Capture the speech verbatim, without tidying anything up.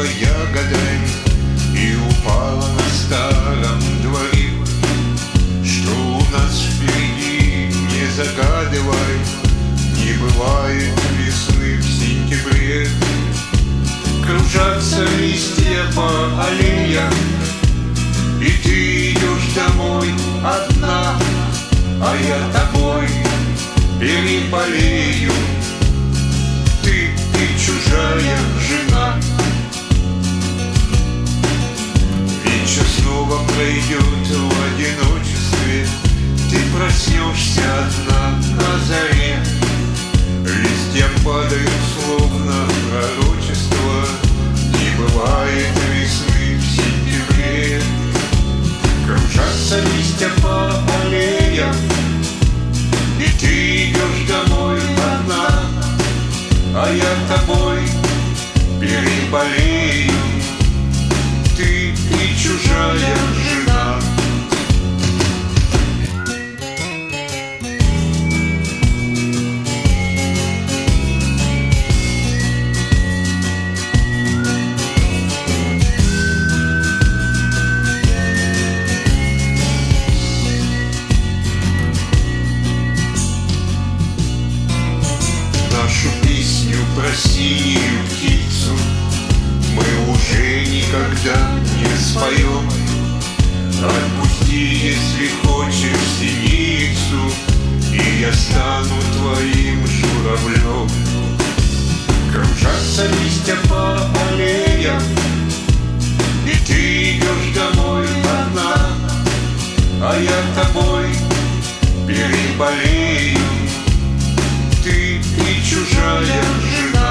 запахло ягодой и упала на старом дворе. Что у нас впереди, не загадывай, не бывает весны в сентябре. Кружатся листья по аллеям, и ты идешь домой одна, а я тобой переболею. Ты, ты чужая жена. Вечер снова пройдет в одиночестве, ты проснешься одна на заре. Листья падают словно пророчество, не бывает весны в сентябре. Кружатся листья по аллеям, и ты идешь домой одна, а я тобой переболею. Ты, ты чужая жена. Нашу песню про синюю птицу мы уже никогда не споем. Отпусти, если хочешь, синицу, и я стану твоим журавлем. Кружатся листья по аллеям, и ты идешь домой одна, а я тобой переболею. Ты, ты чужая жена.